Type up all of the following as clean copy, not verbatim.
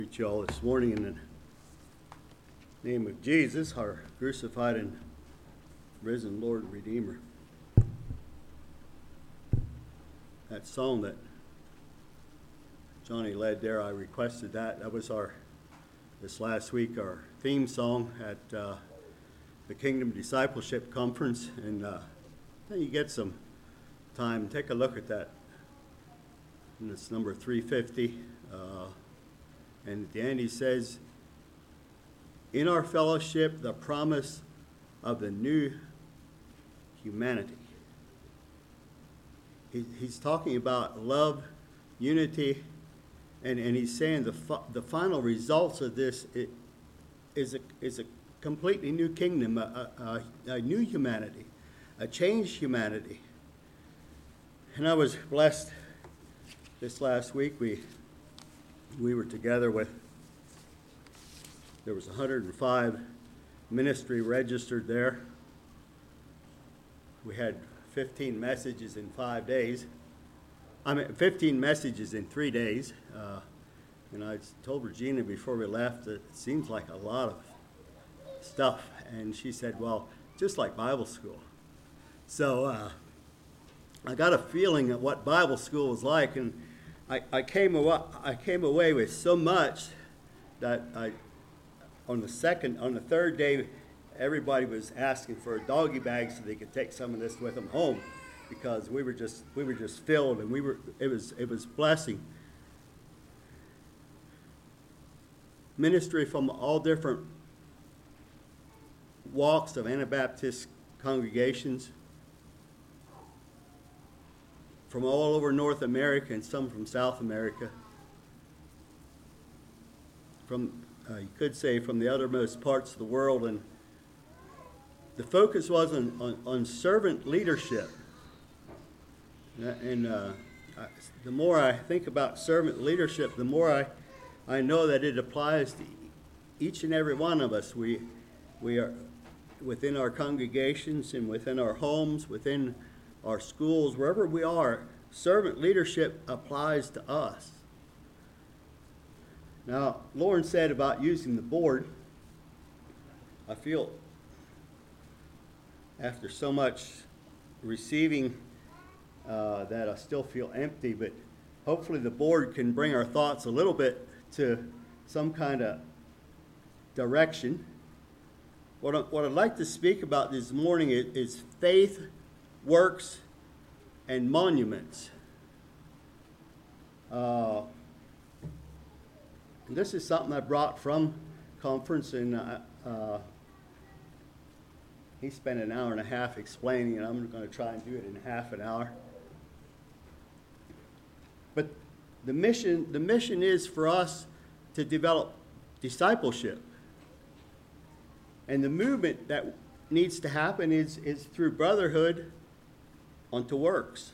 Greet you all this morning in the name of Jesus, our crucified and risen Lord and Redeemer. That song that Johnny led there, I requested that. That was this last week, our theme song at the Kingdom Discipleship Conference. And you get some time, take a look at that. And it's number 350. And at the end he says, in our fellowship, the promise of the new humanity. He's talking about love, unity, and he's saying the final results of this is a completely new kingdom, a new humanity, a changed humanity. And I was blessed this last week. We were together there was 105 ministry registered there. We had 15 messages in 5 days. 15 messages in 3 days. And I told Regina before we left that it seems like a lot of stuff. And she said, well, just like Bible school. So I got a feeling of what Bible school was like, and I came away with so much that on the third day, everybody was asking for a doggy bag so they could take some of this with them home, because we were just filled, and it was blessing. Ministry from all different walks of Anabaptist congregations, from all over North America and some from South America, from you could say from the uttermost parts of the world. And the focus was on servant leadership. And the more I think about servant leadership, the more I know that it applies to each and every one of us. We are within our congregations and within our homes, within our schools, wherever we are, servant leadership applies to us. Now, Lauren said about using the board, I feel after so much receiving that I still feel empty, but hopefully the board can bring our thoughts a little bit to some kind of direction. What I'd like to speak about this morning is faith, works, and monuments. And this is something I brought from conference, and he spent an hour and a half explaining, and I'm going to try and do it in half an hour. But the mission is for us to develop discipleship. And the movement that needs to happen is through brotherhood onto works.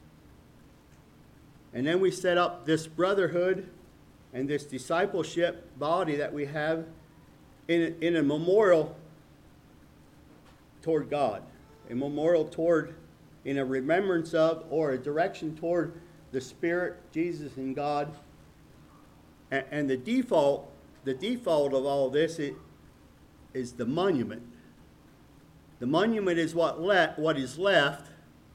And then we set up this brotherhood and this discipleship body that we have in a memorial toward God, a memorial in a remembrance of, or a direction toward the Spirit, Jesus, and God. And the default of all this is the monument. The monument is what is left.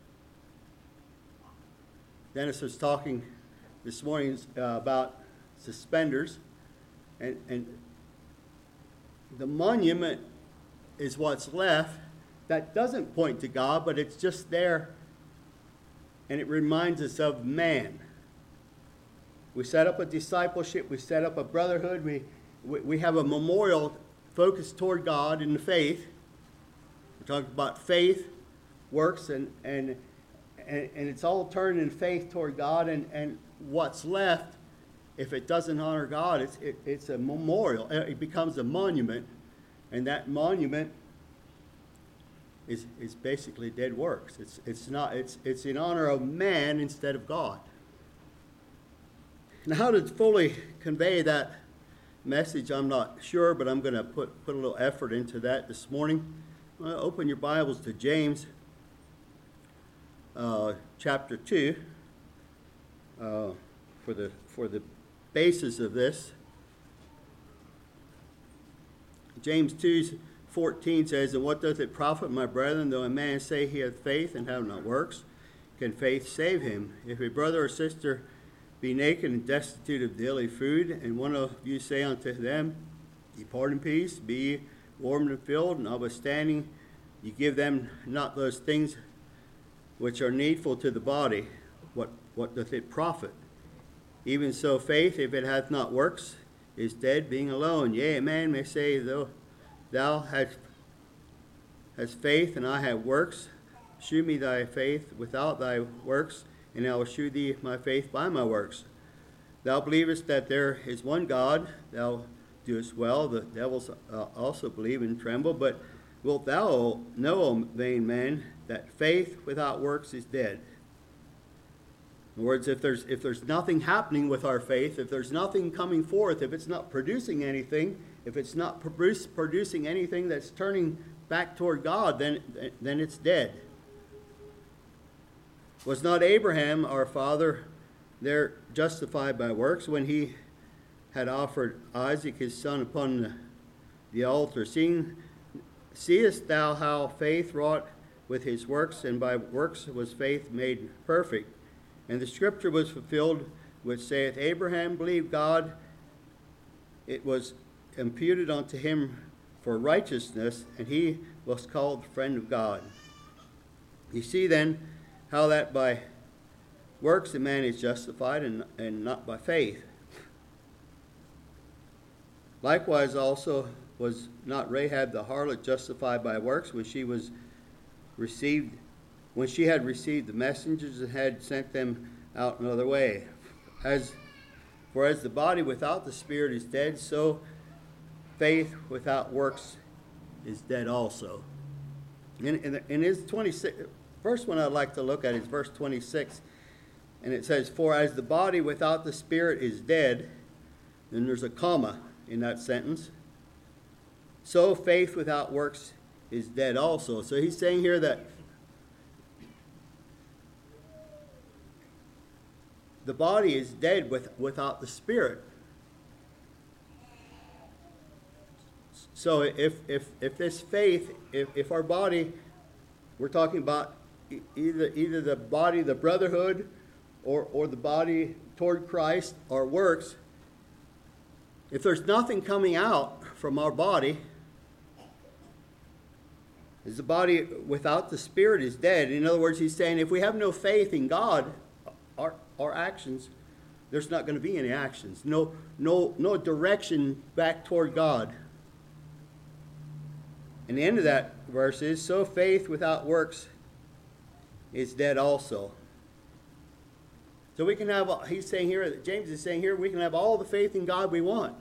Dennis was talking this morning about suspenders, and the monument is what's left that doesn't point to God, but it's just there, and it reminds us of man. We set up a discipleship, we set up a brotherhood, we have a memorial focused toward God in the faith. We talked about faith, works, and it's all turned in faith toward God, and what's left, if it doesn't honor God, it's a memorial. It becomes a monument, and that monument is basically dead works. It's in honor of man instead of God. And how to fully convey that message, I'm not sure, but I'm going to put a little effort into that this morning. Open your Bibles to James chapter 2 for the basis of this. James 2:14 says, "And what doth it profit, my brethren, though a man say he hath faith and have not works? Can faith save him? If a brother or sister be naked and destitute of daily food, and one of you say unto them, Depart in peace, be ye warmed and filled, and notwithstanding ye give them not those things which are needful to the body, what doth it profit? Even so faith, if it hath not works, is dead, being alone. Yea, a man may say, Though thou hast faith, and I have works, shew me thy faith without thy works, and I will shew thee my faith by my works. Thou believest that there is one God, thou doest well. The devils also believe and tremble. But wilt thou know, O vain man, that faith without works is dead? In other words, if there's nothing happening with our faith, if there's nothing coming forth, if it's not producing anything, if it's not producing anything that's turning back toward God, then it's dead. Was not Abraham, our father, there justified by works when he had offered Isaac his son upon the altar? Seest thou how faith wrought with his works, and by works was faith made perfect? And the scripture was fulfilled, which saith, Abraham believed God, it was imputed unto him for righteousness, and he was called the friend of God. You see then how that by works a man is justified, and not by faith. Likewise also was not Rahab the harlot justified by works when she had received the messengers and had sent them out another way. For as the body without the spirit is dead, so faith without works is dead also. In his 26, first one I'd like to look at is verse 26, and it says, For as the body without the spirit is dead, then there's a comma in that sentence, so faith without works is dead also. So he's saying here that the body is dead without the spirit. So if this faith, if our body, we're talking about either the body, the brotherhood, or the body toward Christ, our works, if there's nothing coming out from our body, as the body without the spirit is dead. In other words, he's saying if we have no faith in God, our actions, there's not going to be any actions. No direction back toward God. And the end of that verse is, so faith without works is dead also. So we can have, he's saying here, James is saying here, we can have all the faith in God we want.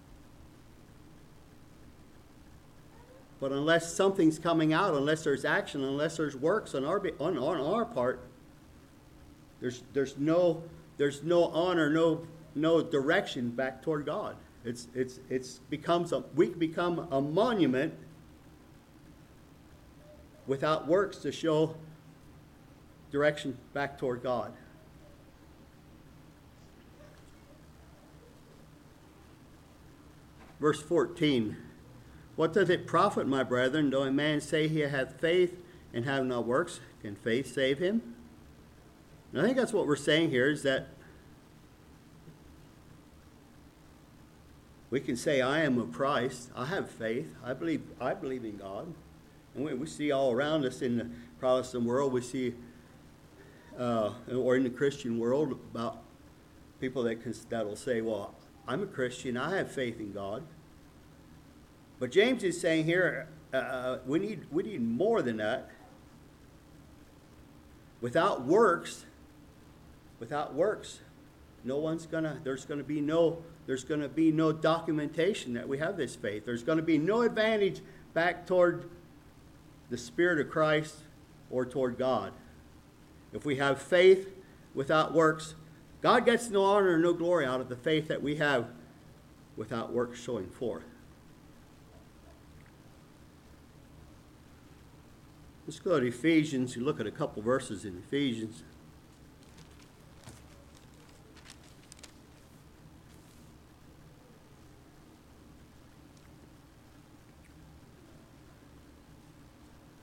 But unless something's coming out, unless there's action, unless there's works on our part, there's no honor, no direction back toward God. We become a monument without works to show direction back toward God. Verse 14. What doth it profit, my brethren, though a man say he hath faith and have not works? Can faith save him? And I think that's what we're saying here, is that we can say, I am of Christ. I have faith. I believe in God. And we see all around us in the Protestant world, we see, or in the Christian world, about people that'll say, well, I'm a Christian. I have faith in God. But James is saying here, we need more than that. Without works, there's going to be no documentation that we have this faith. There's going to be no advantage back toward the Spirit of Christ or toward God. If we have faith without works, God gets no honor and no glory out of the faith that we have without works showing forth. Let's go to Ephesians. You look at a couple verses in Ephesians.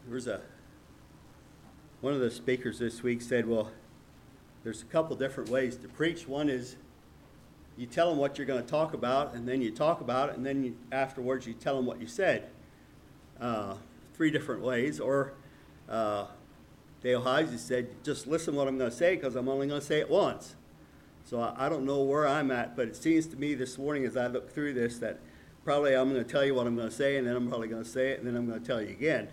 one of the speakers this week said, well, there's a couple different ways to preach. One is you tell them what you're going to talk about, and then you talk about it, and then afterwards you tell them what you said. 3 different ways. Or Dale Heisey said, just listen to what I'm going to say, because I'm only going to say it once. So I don't know where I'm at, but it seems to me this morning as I look through this that probably I'm going to tell you what I'm going to say, and then I'm probably going to say it, and then I'm going to tell you again.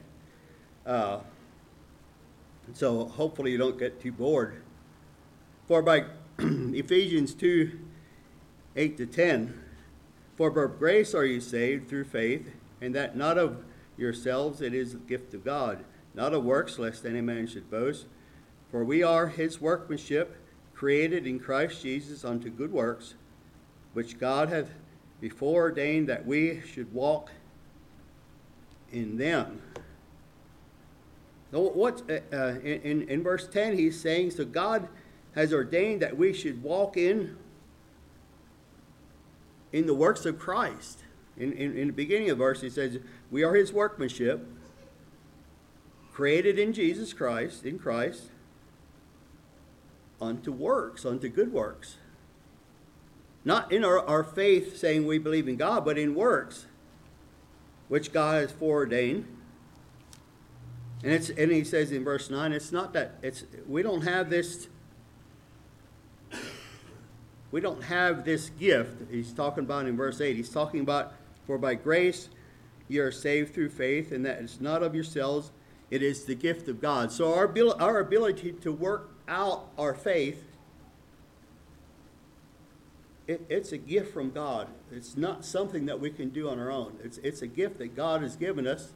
So hopefully you don't get too bored. For by Ephesians 2, 8-10, for by grace are you saved through faith, and that not of yourselves, it is the gift of God, not of works, lest any man should boast. For we are his workmanship, created in Christ Jesus unto good works, which God hath before ordained that we should walk in them. So in verse 10 he's saying, so God has ordained that we should walk in the works of Christ. In the beginning of the verse he says, we are his workmanship, created in Jesus Christ, in Christ, unto works, unto good works. Not in our faith saying we believe in God, but in works, which God has foreordained. And he says in verse 9, it's not that, we don't have this gift. He's talking about in verse 8, he's talking about, for by grace you are saved through faith, and that it's not of yourselves, it is the gift of God. So our ability to work out our faith, it's a gift from God. It's not something that we can do on our own. It's a gift that God has given us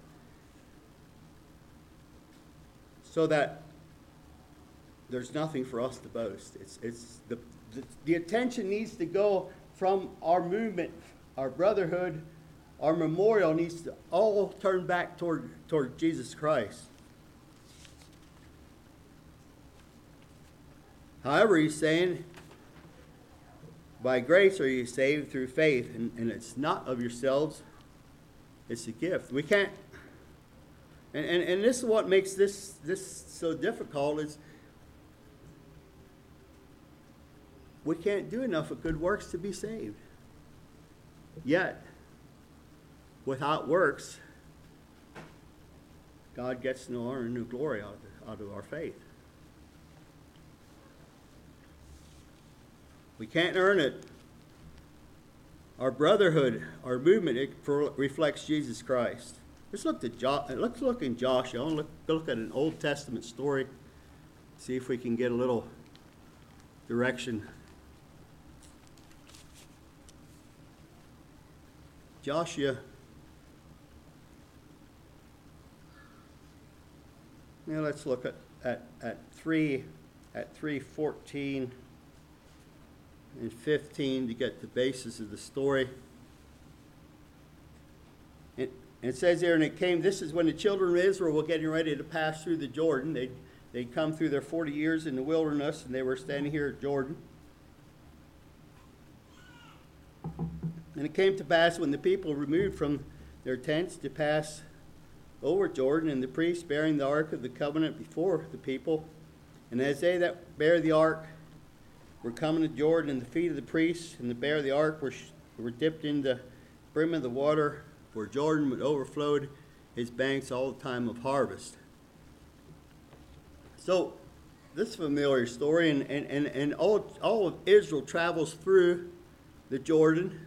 so that there's nothing for us to boast. It's the attention needs to go from our movement, our brotherhood, our memorial needs to all turn back toward Jesus Christ. However, he's saying, by grace are you saved through faith, and it's not of yourselves, it's a gift. We can't, and this is what makes this so difficult, is we can't do enough of good works to be saved. Yet, without works, God gets no honor and no glory out of our faith. We can't earn it. Our brotherhood, our movement, it reflects Jesus Christ. Let's look in Joshua. I want to look at an Old Testament story. See if we can get a little direction. Joshua. Now let's look at 3:14 and 15 to get the basis of the story. It says there, and it came, this is when the children of Israel were getting ready to pass through the Jordan. They'd come through their 40 years in the wilderness, and they were standing here at Jordan. And it came to pass when the people removed from their tents to pass over Jordan, and the priests bearing the ark of the covenant before the people, and as they that bear the ark were coming to Jordan, and the feet of the priests and the bear the ark were dipped in the brim of the water, where Jordan overflowed his banks all the time of harvest. So this familiar story, and all of Israel travels through the Jordan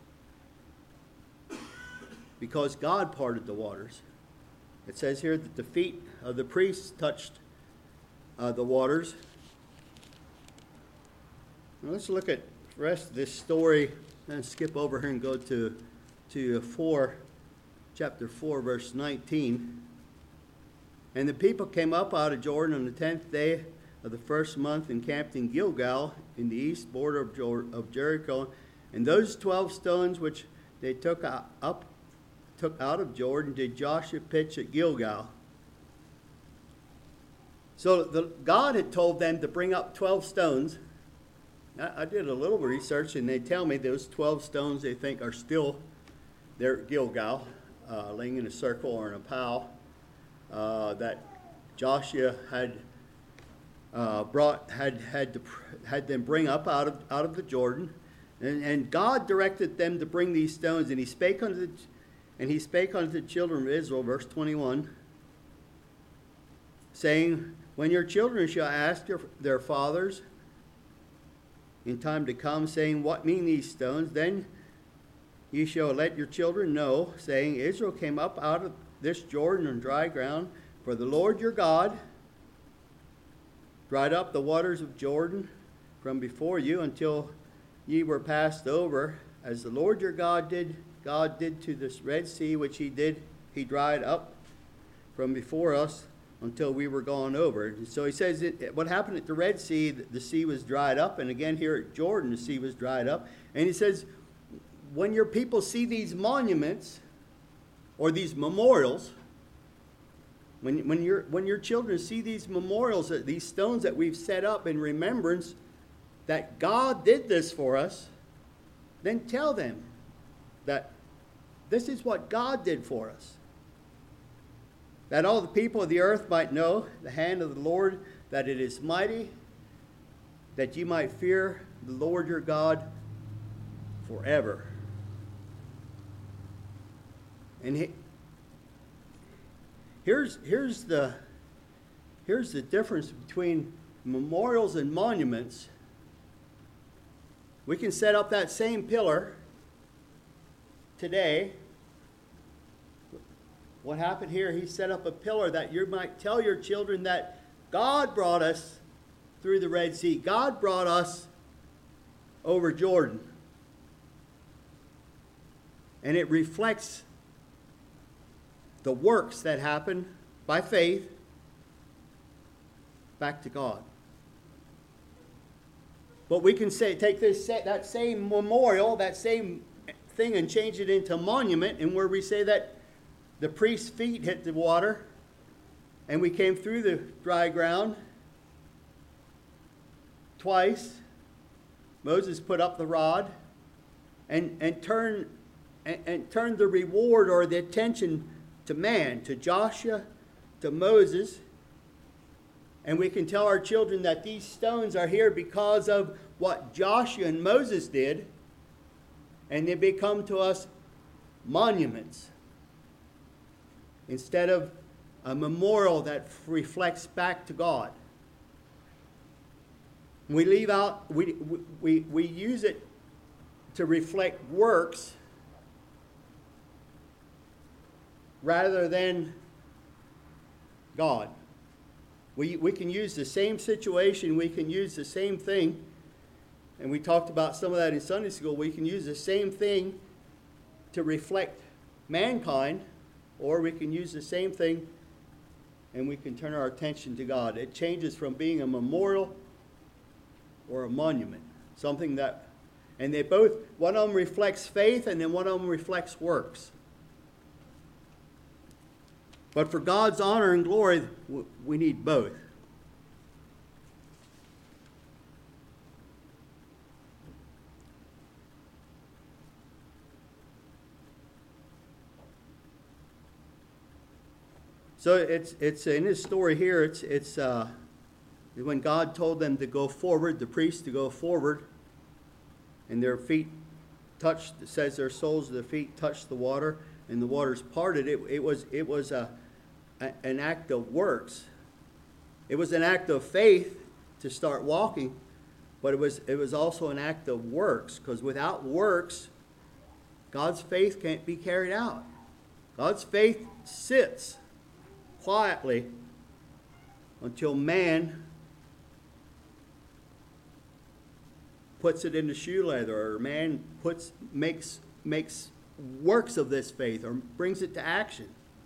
because God parted the waters. It says here that the feet of the priests touched the waters. Now let's look at the rest of this story and skip over here and go to chapter 4, verse 19. And the people came up out of Jordan on the 10th day of the first month and camped in Gilgal in the east border of Jericho. And those 12 stones which they took out of Jordan did Joshua pitch at Gilgal. So God had told them to bring up 12 stones. I did a little research, and they tell me those 12 stones they think are still there at Gilgal, laying in a circle or in a pile. that Joshua had had them bring up out of the Jordan, and God directed them to bring these stones, and he spake unto the children of Israel, verse 21, saying, when your children shall ask their fathers in time to come, saying, what mean these stones? Then ye shall let your children know, saying, Israel came up out of this Jordan on dry ground, for the Lord your God dried up the waters of Jordan from before you until ye were passed over, as the Lord your God did to this Red Sea, which he dried up from before us until we were gone over. And so he says, what happened at the Red Sea, the sea was dried up, and again here at Jordan, the sea was dried up. And he says, when your people see these monuments or these memorials, when your children see these memorials, these stones that we've set up in remembrance that God did this for us, then tell them that this is what God did for us. That all the people of the earth might know the hand of the Lord, that it is mighty, that you might fear the Lord your God forever. And here's the difference between memorials and monuments. We can set up that same pillar today. What happened here, he set up a pillar that you might tell your children that God brought us through the Red Sea. God brought us over Jordan. And it reflects the works that happen by faith back to God. But we can take that same memorial, that same thing, and change it into a monument, and where we say that the priest's feet hit the water, and we came through the dry ground twice. Moses put up the rod and turned the reward or the attention to man, to Joshua, to Moses. And we can tell our children that these stones are here because of what Joshua and Moses did, and they become to us monuments instead of a memorial that reflects back to God. We leave out, we use it to reflect works rather than God. We can use the same situation, we can use the same thing, and we talked about some of that in Sunday school. We can use the same thing to reflect mankind, or we can use the same thing and we can turn our attention to God. It changes from being a memorial or a monument. Something that, and they both, one of them reflects faith and then one of them reflects works. But for God's honor and glory, we need both. So it's in this story here, it's when God told them to go forward, the priests to go forward, and their feet touched, it says their soles of their feet touched the water, and the waters parted. It was an act of works. It was an act of faith to start walking, but it was also an act of works, because without works, God's faith can't be carried out. God's faith sits quietly until man puts it into shoe leather, or man makes works of this faith, or brings it to action.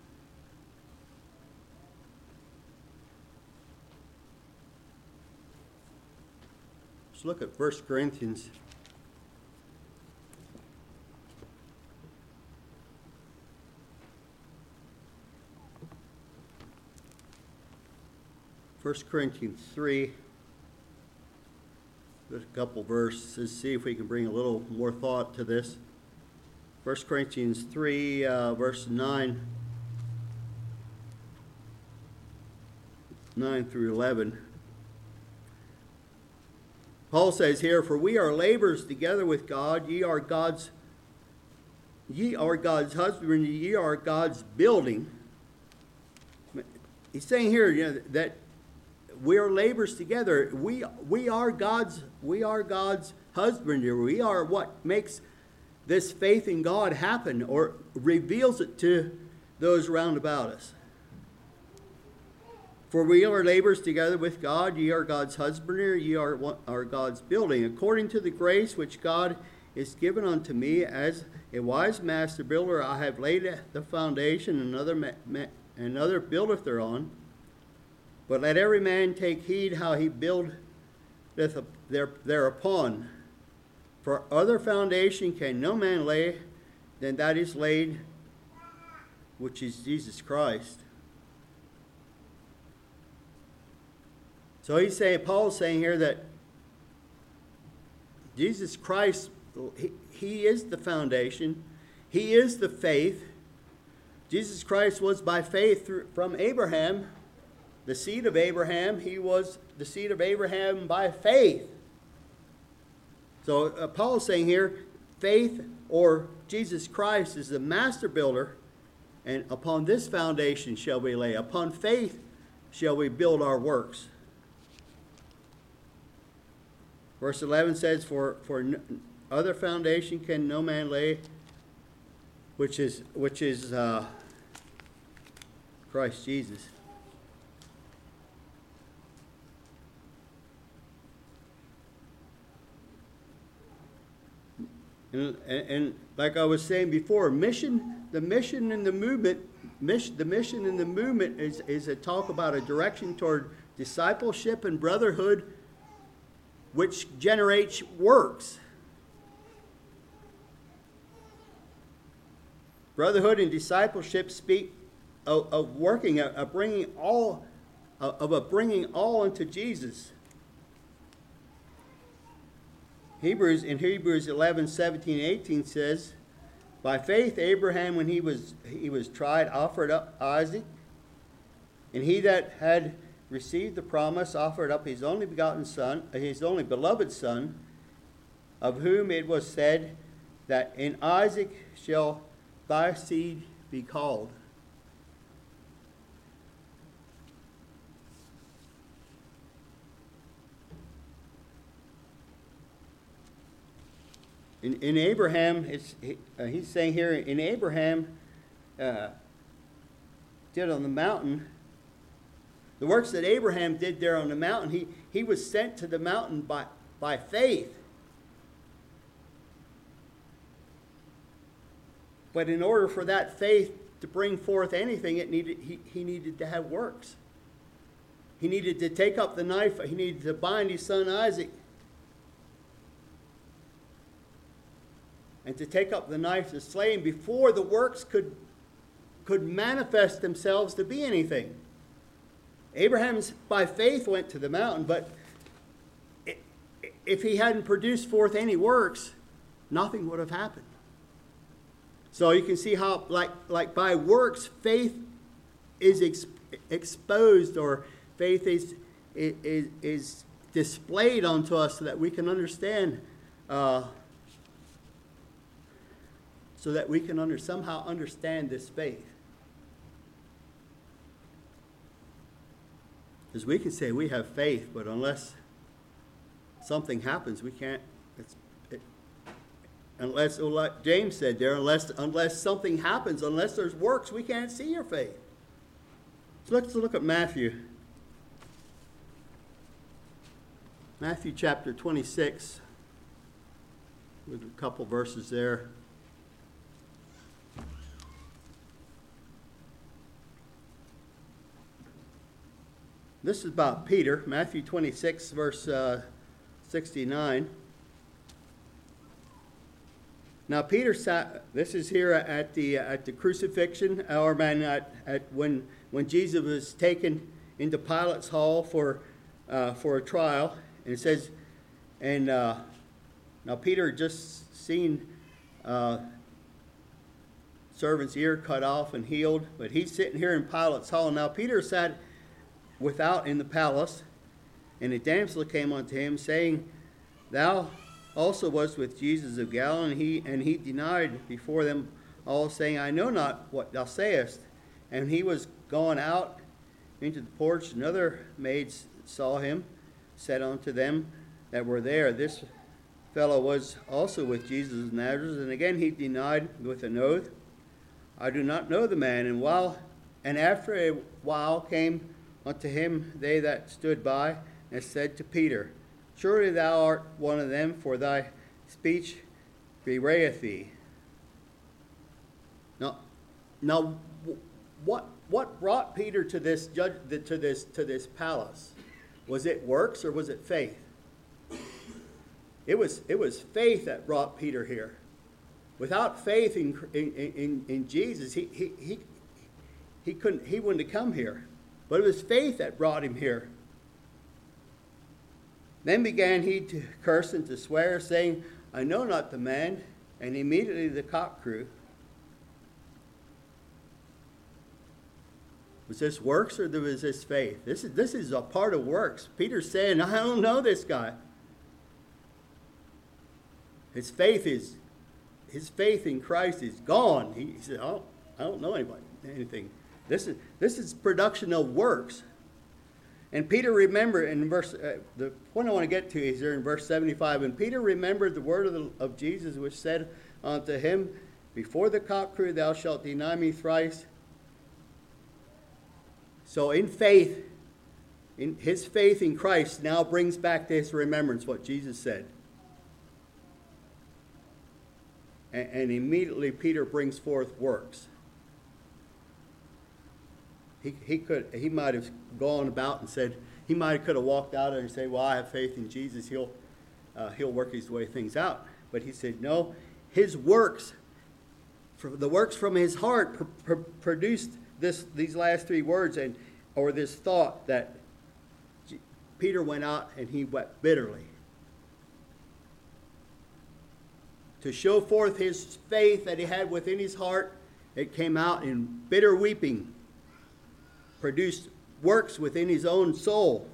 Let's look at 1 Corinthians. 1 Corinthians 3. There's a couple verses. See if we can bring a little more thought to this. 1 Corinthians 3, verse 9. 9 through 11. Paul says here, "For we are laborers together with God. Ye are God's husband. Ye are God's building." He's saying here, that we are laborers together. We are God's husbandry. We are what makes this faith in God happen, or reveals it to those round about us. "For we are laborers together with God. Ye are God's husbandry. Ye are God's building. According to the grace which God is given unto me, as a wise master builder, I have laid the foundation, another buildeth thereon. But let every man take heed how he buildeth thereupon. For other foundation can no man lay than that is laid, which is Jesus Christ." So Paul's saying here that Jesus Christ, he is the foundation. He is the faith. Jesus Christ was by faith from Abraham, the seed of Abraham. He was the seed of Abraham by faith. So Paul is saying here, faith, or Jesus Christ, is the master builder, and upon this foundation shall we lay. Upon faith shall we build our works. Verse 11 says, For other foundation can no man lay, which is Christ Jesus. And like I was saying before, the mission in the movement is a talk about a direction toward discipleship and brotherhood, which generates works. Brotherhood and discipleship speak of working, of bringing all unto Jesus. Hebrews 11, 17, 18 says, "By faith Abraham, when he was tried, offered up Isaac, and he that had received the promise offered up his only begotten son, his only beloved son, of whom it was said that in Isaac shall thy seed be called." In Abraham, he's saying here, in Abraham did on the mountain, the works that Abraham did there on the mountain, he was sent to the mountain by faith. But in order for that faith to bring forth anything, he needed to have works. He needed to take up the knife. He needed to bind his son Isaac, and to take up the knife to slay him before the works could manifest themselves to be anything. Abraham, by faith, went to the mountain, but if he hadn't produced forth any works, nothing would have happened. So you can see how, like by works, faith is exposed, or faith is displayed unto us, so that we can understand. So that we can somehow understand this faith. Because we can say we have faith, but unless something happens, we can't. Unless, like James said there, unless something happens, unless there's works, we can't see your faith. So let's look at Matthew. Matthew chapter 26, with a couple verses there. This is about Peter, Matthew 26, verse 69. Now Peter sat. This is here at the crucifixion, or when Jesus was taken into Pilate's hall for a trial, and it says, and now Peter had just seen servant's ear cut off and healed, but he's sitting here in Pilate's hall. Now Peter sat without in the palace. And a damsel came unto him, saying, Thou also wast with Jesus of Galilee. And he denied before them all, saying, I know not what thou sayest. And he was gone out into the porch, and other maids saw him, said unto them that were there, This fellow was also with Jesus of Nazareth. And again he denied with an oath, I do not know the man. And after a while came unto him they that stood by, and said to Peter, Surely thou art one of them, for thy speech bewrayeth thee. Now, what brought Peter to this palace? Was it works or was it faith? It was faith that brought Peter here. Without faith in Jesus, he wouldn't have come here. But it was faith that brought him here. Then began he to curse and to swear, saying, I know not the man. And immediately the cock crew. Was this works or was this faith? This is a part of works. Peter's saying, I don't know this guy. His faith in Christ is gone. He said, I don't know anything. This is production of works. And Peter remembered in verse, the point I want to get to is there in verse 75. And Peter remembered the word of Jesus, which said unto him, Before the cock crew thou shalt deny me thrice. So in faith, in his faith in Christ now brings back to his remembrance what Jesus said. And immediately Peter brings forth works. He might have gone about and said, he could have walked out there and said, well, I have faith in Jesus, he'll work his way things out. But he said, no, his works, the works from his heart produced these last three words, or this thought that Peter went out and he wept bitterly. To show forth his faith that he had within his heart, it came out in bitter weeping. Produced works within his own soul.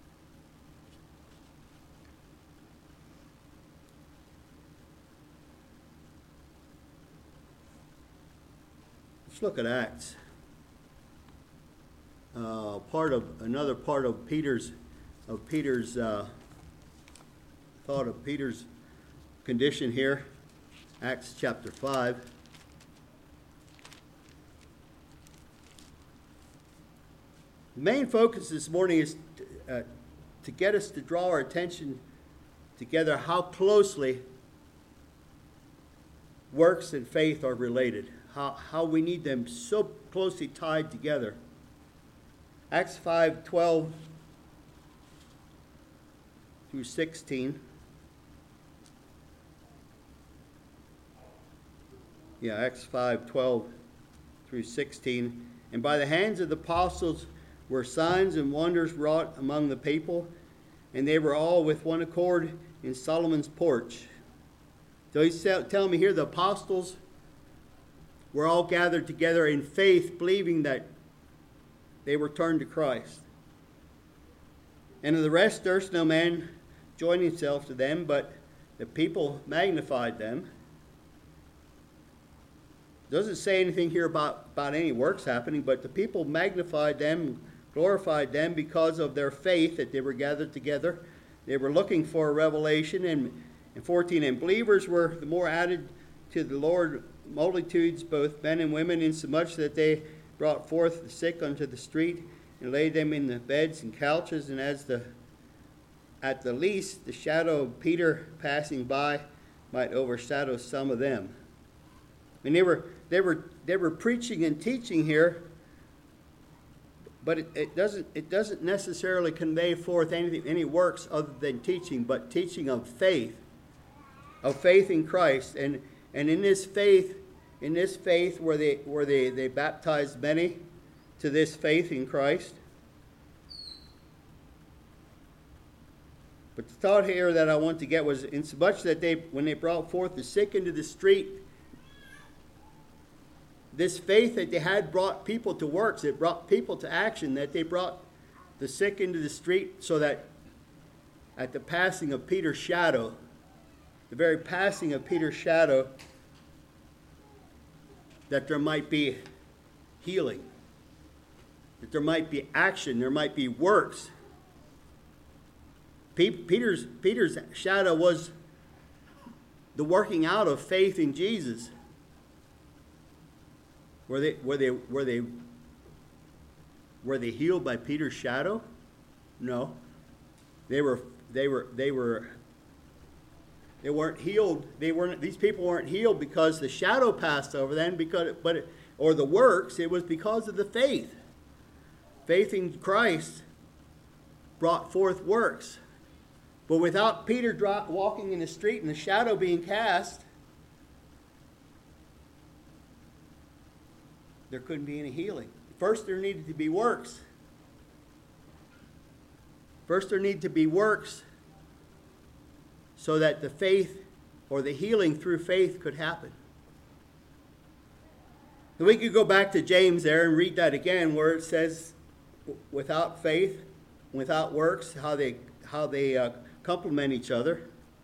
Let's look at Acts. Another part of Peter's thought of Peter's condition here. Acts chapter 5. The main focus this morning is to get us to draw our attention together how closely works and faith are related. How we need them so closely tied together. Acts 5:12 through 16. Acts 5:12 through 16. And by the hands of the apostles were signs and wonders wrought among the people, and they were all with one accord in Solomon's porch. So he's telling me here the apostles were all gathered together in faith, believing that they were turned to Christ. And of the rest durst no man join himself to them, but the people magnified them. Doesn't say anything here about any works happening, but the people magnified them, glorified them because of their faith that they were gathered together. They were looking for a revelation. And 14, and believers were the more added to the Lord multitudes, both men and women, insomuch that they brought forth the sick unto the street and laid them in the beds and couches. And at the least the shadow of Peter passing by might overshadow some of them. And they were preaching and teaching here, but it doesn't necessarily convey forth any works other than teaching, but teaching of faith in Christ. And in this faith where they baptized many to this faith in Christ. But the thought here that I want to get was, insomuch that when they brought forth the sick into the street, this faith that they had brought people to works. It brought people to action. That they brought the sick into the street so that at the passing of Peter's shadow, the very passing of Peter's shadow, that there might be healing, that there might be action, there might be works. Peter's shadow was the working out of faith in Jesus. Were they healed by Peter's shadow? No. They weren't healed. These people weren't healed because the shadow passed over them, or the works. It was because of the faith. Faith in Christ brought forth works. But without Peter walking in the street and the shadow being cast, there couldn't be any healing. First, there needed to be works. First, there needed to be works so that the faith or the healing through faith could happen. And we could go back to James there and read that again, where it says, without faith, without works, how they complement each other.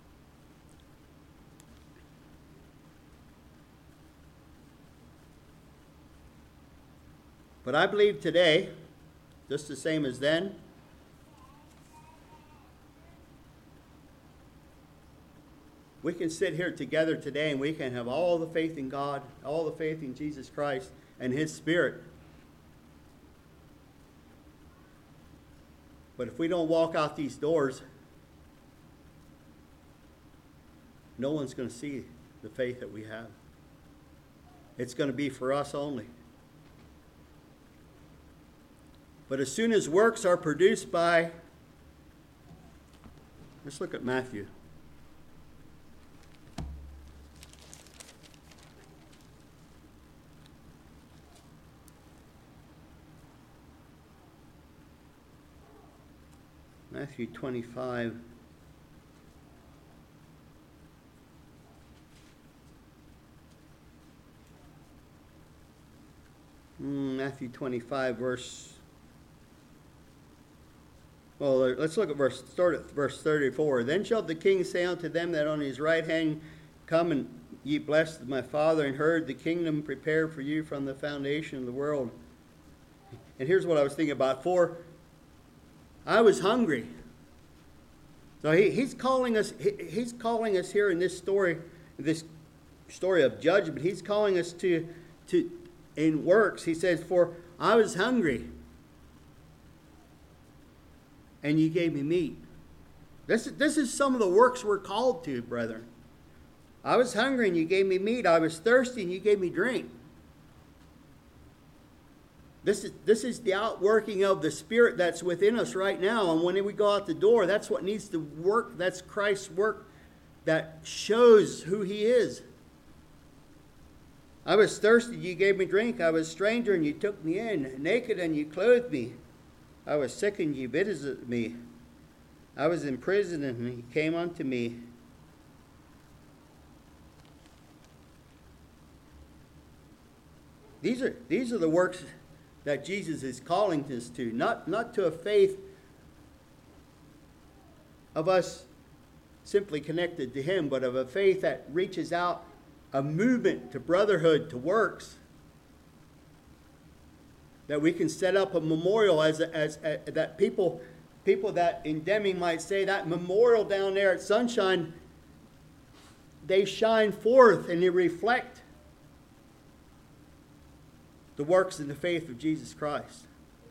But I believe today, just the same as then, we can sit here together today and we can have all the faith in God, all the faith in Jesus Christ and His Spirit. But if we don't walk out these doors, no one's going to see the faith that we have. It's going to be for us only. But as soon as works are produced by, let's look at Matthew. Matthew 25. Matthew 25, verse. Well, let's look at start at verse 34. Then shall the king say unto them that on his right hand, Come, and ye blessed of my Father, and heard the kingdom prepared for you from the foundation of the world. And here's what I was thinking about. For I was hungry. So he's calling us. He's calling us here in this story of judgment. He's calling us to in works. He says, "For I was hungry, and you gave me meat." This is some of the works we're called to, brethren. I was hungry, and you gave me meat. I was thirsty, and you gave me drink. This is the outworking of the Spirit that's within us right now. And when we go out the door, that's what needs to work. That's Christ's work that shows who He is. I was thirsty, you gave me drink. I was a stranger, and you took me in. Naked, and you clothed me. I was sick, and you visited me. I was in prison, and you came unto me. These are the works that Jesus is calling us to, not to a faith of us simply connected to Him, but of a faith that reaches out, a movement to brotherhood, to works, that we can set up a memorial as that people that in Deming might say, that memorial down there at Sunshine, they shine forth and they reflect the works and the faith of Jesus Christ.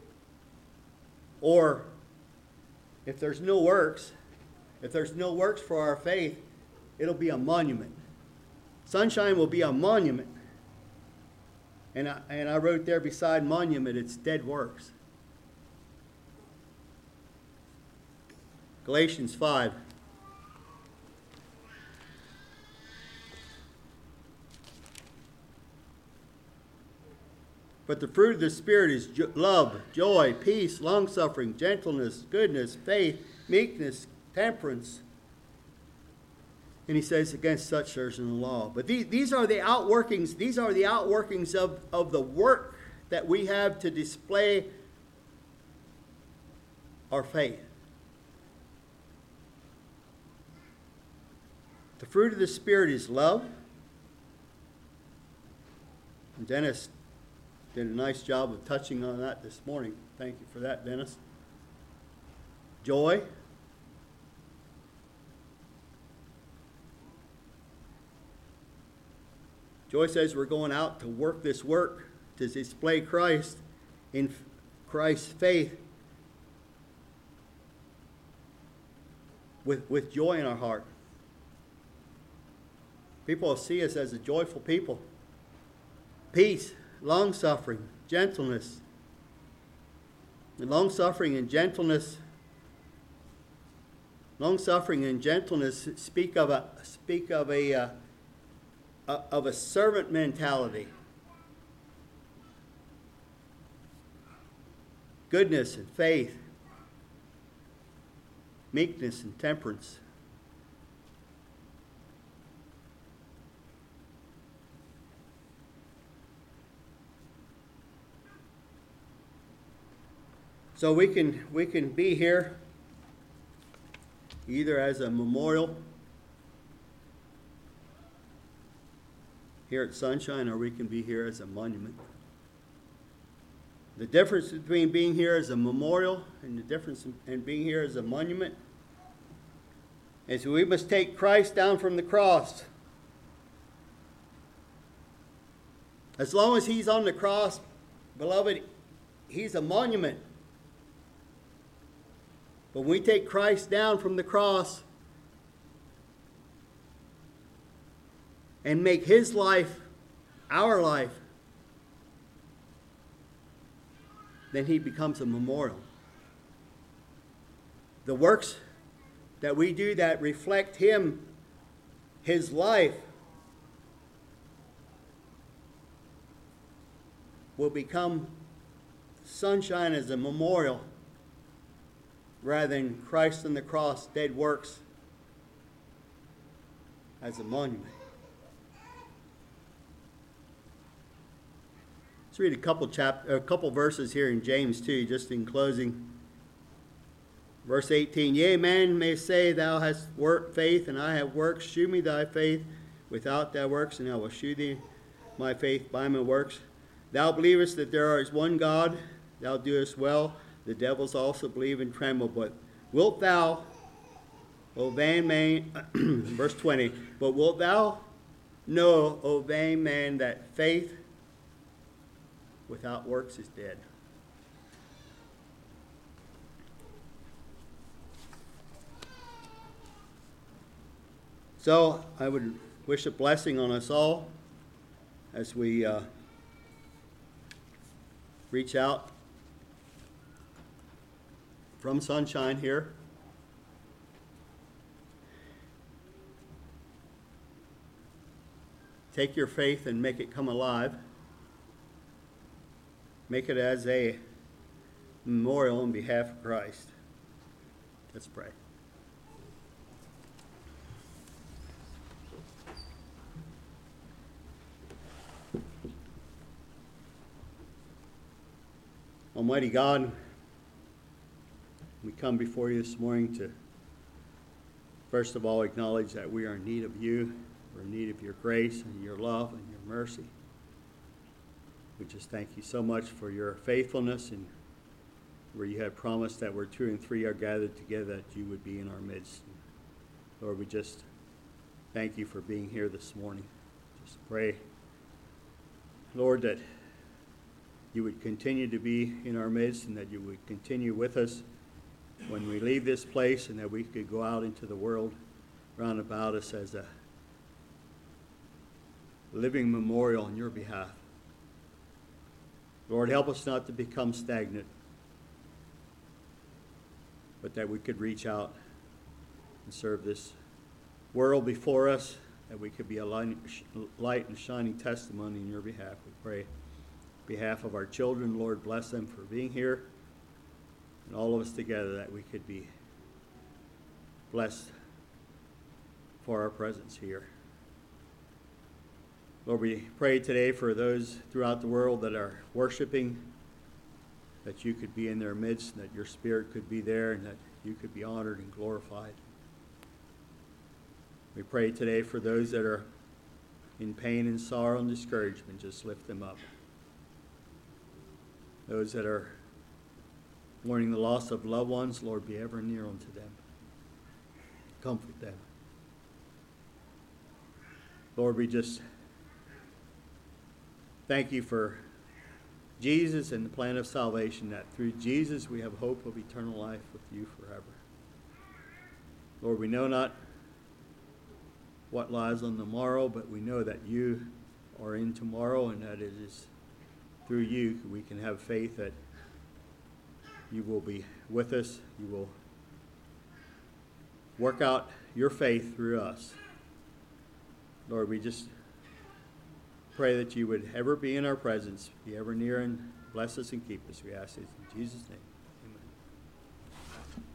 Or if there's no works for our faith, it'll be a monument. Sunshine will be a monument. And I wrote there beside monument, it's dead works. Galatians 5. But the fruit of the Spirit is love, joy, peace, long-suffering, gentleness, goodness, faith, meekness, temperance. And he says, against such there is no law. But these are the outworkings. These are the outworkings of the work that we have to display our faith. The fruit of the Spirit is love. And Dennis did a nice job of touching on that this morning. Thank you for that, Dennis. Joy. Joy says we're going out to work this work to display Christ in Christ's faith with joy in our heart. People will see us as a joyful people. Peace, long-suffering, gentleness. And long-suffering and gentleness speak of a servant mentality. Goodness and faith, meekness and temperance. So we can be here either as a memorial here at Sunshine, or we can be here as a monument. The difference between being here as a memorial and the difference in being here as a monument is we must take Christ down from the cross. As long as he's on the cross, beloved, he's a monument. But when we take Christ down from the cross and make his life our life, then he becomes a memorial. The works that we do that reflect him, his life, will become Sunshine as a memorial rather than Christ on the cross, dead works, as a monument. Let's read a couple verses here in James 2, just in closing. Verse 18, yea, man may say, thou hast faith, and I have works. Shew me thy faith without thy works, and I will shew thee my faith by my works. Thou believest that there is one God, thou doest well. The devils also believe and tremble. But wilt thou, O vain man, verse 20, but wilt thou know, O vain man, that faith without works is dead? So I would wish a blessing on us all as we reach out from Sunshine here. Take your faith and make it come alive. Make it as a memorial on behalf of Christ. Let's pray. Almighty God, we come before you this morning to, first of all, acknowledge that we are in need of you. We're in need of your grace and your love and your mercy. We just thank you so much for your faithfulness, and where you had promised that where 2 and 3 are gathered together, that you would be in our midst. Lord, we just thank you for being here this morning. Just pray, Lord, that you would continue to be in our midst, and that you would continue with us when we leave this place, and that we could go out into the world round about us as a living memorial on your behalf. Lord, help us not to become stagnant, but that we could reach out and serve this world before us, that we could be a light and shining testimony in your behalf. We pray on behalf of our children, Lord, bless them for being here, and all of us together, that we could be blessed for our presence here. Lord, we pray today for those throughout the world that are worshiping that you could be in their midst, and that your Spirit could be there, and that you could be honored and glorified. We pray today for those that are in pain and sorrow and discouragement. Just lift them up. Those that are mourning the loss of loved ones, Lord, be ever near unto them. Comfort them. Lord, we just thank you for Jesus and the plan of salvation, that through Jesus we have hope of eternal life with you forever. Lord, we know not what lies on the morrow, but we know that you are in tomorrow, and that it is through you we can have faith that you will be with us. You will work out your faith through us. Lord, we just pray that you would ever be in our presence, be ever near, and bless us and keep us. We ask this in Jesus' name.